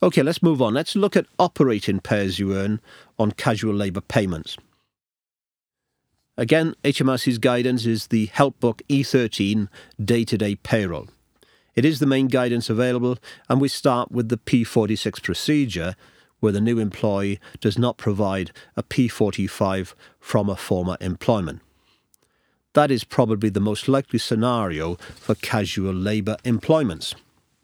Okay, let's move on. Let's look at operating pay-as-you-earn on casual labour payments. Again, HMRC's guidance is the Help Book E13 Day-to-Day Payroll. It is the main guidance available, and we start with the P46 procedure, where the new employee does not provide a P45 from a former employment. That is probably the most likely scenario for casual labour employments.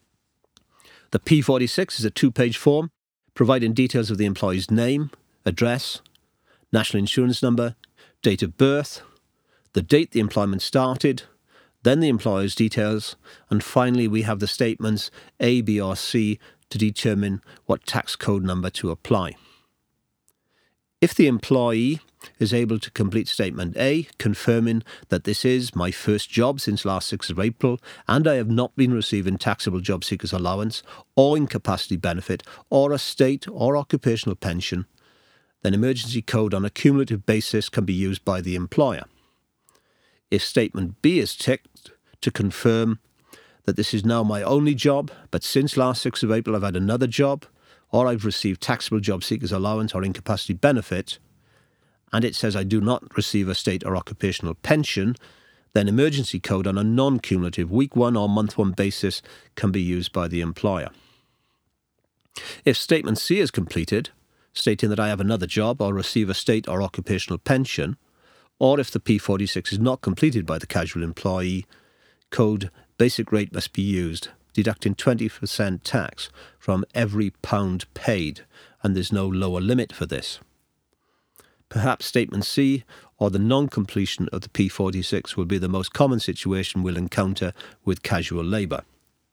The P46 is a 2-page form providing details of the employee's name, address, national insurance number, date of birth, the date the employment started, then the employer's details, and finally we have the statements A, B or C to determine what tax code number to apply. If the employee is able to complete statement A, confirming that this is my first job since last 6th of April and I have not been receiving taxable job seekers allowance or incapacity benefit or a state or occupational pension, then emergency code on a cumulative basis can be used by the employer. If statement B is ticked to confirm that this is now my only job, but since last 6th of April I've had another job, or I've received taxable job seekers allowance or incapacity benefit, and it says I do not receive a state or occupational pension, then emergency code on a non-cumulative week 1 or month 1 basis can be used by the employer. If statement C is completed, stating that I have another job or receive a state or occupational pension, or if the P46 is not completed by the casual employee, code basic rate must be used, deducting 20% tax from every pound paid, and there's no lower limit for this. Perhaps statement C or the non-completion of the P46 will be the most common situation we'll encounter with casual labour.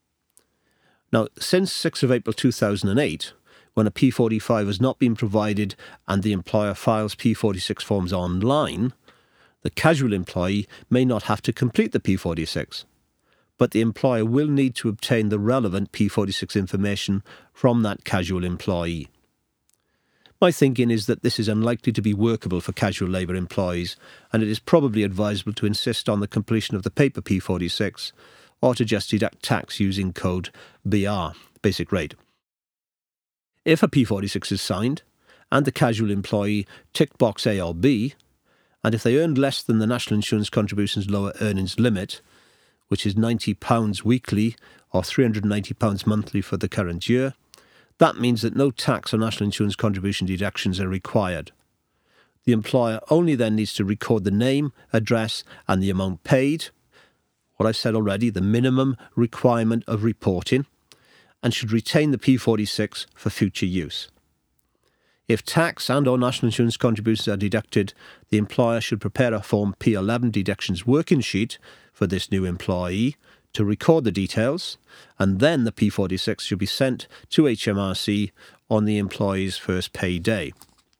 Now, since 6th of April 2008, when a P45 has not been provided and the employer files P46 forms online, the casual employee may not have to complete the P46, but the employer will need to obtain the relevant P46 information from that casual employee. My thinking is that this is unlikely to be workable for casual labour employees, and it is probably advisable to insist on the completion of the paper P46 or to just deduct tax using code BR, basic rate. If a P46 is signed and the casual employee ticked box A or B, and if they earned less than the National Insurance Contributions lower earnings limit, which is £90 weekly or £390 monthly for the current year, that means that no tax or national insurance contribution deductions are required. The employer only then needs to record the name, address and the amount paid, what I've said already, the minimum requirement of reporting, and should retain the P46 for future use. If tax and or national insurance contributions are deducted, the employer should prepare a Form P11 deductions working sheet for this new employee to record the details, and then the P46 should be sent to HMRC on the employee's first pay day.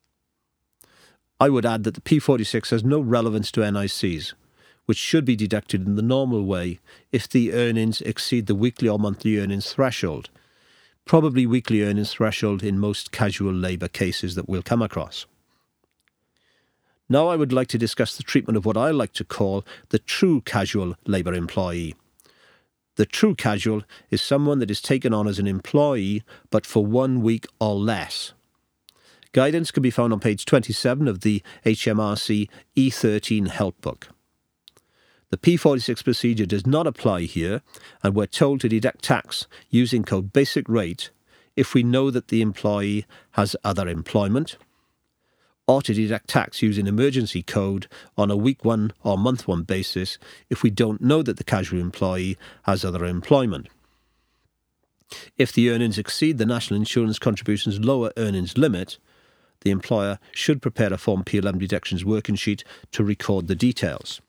I would add that the P46 has no relevance to NICs, which should be deducted in the normal way if the earnings exceed the weekly or monthly earnings threshold, probably weekly earnings threshold in most casual labour cases that we'll come across. Now I would like to discuss the treatment of what I like to call the true casual labour employee. The true casual is someone that is taken on as an employee but for 1 week or less. Guidance can be found on page 27 of the HMRC E13 Help Book. The P46 procedure does not apply here, and we're told to deduct tax using code basic rate if we know that the employee has other employment, or to deduct tax using emergency code on a week 1 or month 1 basis if we don't know that the casual employee has other employment. If the earnings exceed the National Insurance Contributions lower earnings limit, the employer should prepare a Form P11 deductions working sheet to record the details.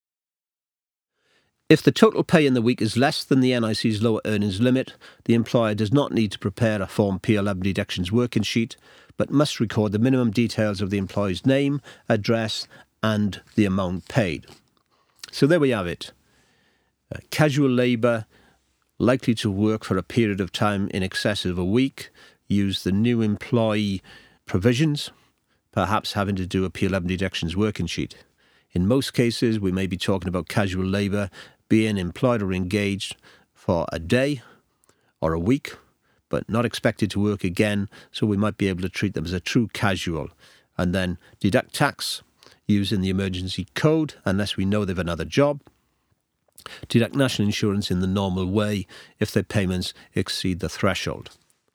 If the total pay in the week is less than the NIC's lower earnings limit, the employer does not need to prepare a Form P11 deductions working sheet, but must record the minimum details of the employee's name, address and the amount paid. So there we have it. Casual labour, likely to work for a period of time in excess of a week, use the new employee provisions, perhaps having to do a P11 deductions working sheet. In most cases, we may be talking about casual labour being employed or engaged for a day or a week, but not expected to work again, so we might be able to treat them as a true casual, and then deduct tax using the emergency code unless we know they've another job, deduct national insurance in the normal way if their payments exceed the threshold.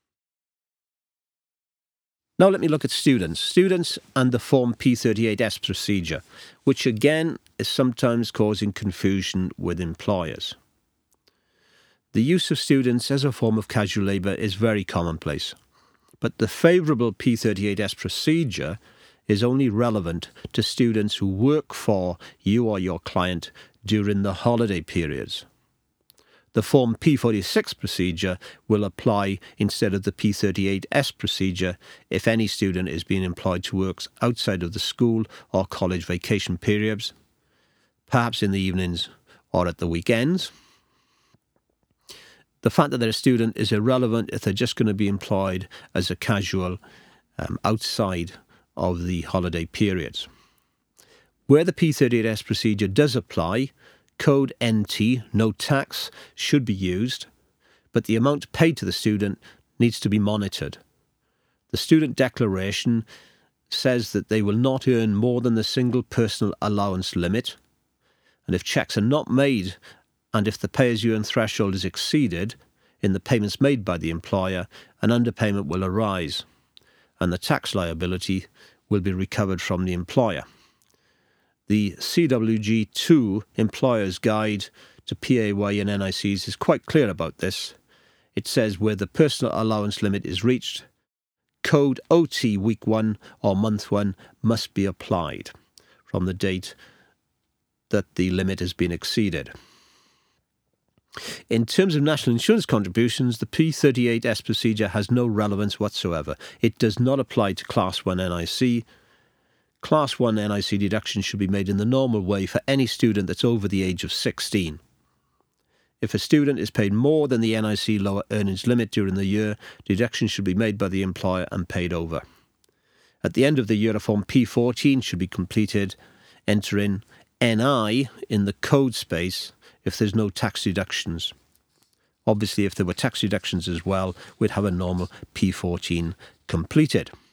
Now let me look at students. Students and the Form P38S procedure, which again is sometimes causing confusion with employers. The use of students as a form of casual labour is very commonplace, but the favourable P38S procedure is only relevant to students who work for you or your client during the holiday periods. The Form P46 procedure will apply instead of the P38S procedure if any student is being employed to work outside of the school or college vacation periods, perhaps in the evenings or at the weekends. The fact that they're a student is irrelevant if they're just going to be employed as a casual outside of the holiday periods. Where the P38S procedure does apply, Code NT, no tax, should be used, but the amount paid to the student needs to be monitored. The student declaration says that they will not earn more than the single personal allowance limit, and if checks are not made and if the pay-as-you-earn threshold is exceeded in the payments made by the employer, an underpayment will arise, and the tax liability will be recovered from the employer. The CWG2 Employer's Guide to PAYE and NICs is quite clear about this. It says where the personal allowance limit is reached, Code OT Week 1 or Month 1 must be applied from the date that the limit has been exceeded. In terms of national insurance contributions, the P38S procedure has no relevance whatsoever. It does not apply to Class 1 NIC. Class 1 NIC deduction should be made in the normal way for any student that's over the age of 16. If a student is paid more than the NIC lower earnings limit during the year, deduction should be made by the employer and paid over. At the end of the year, a Form P14 should be completed. Enter in NI in the code space if there's no tax deductions. Obviously, if there were tax deductions as well, we'd have a normal P14 completed.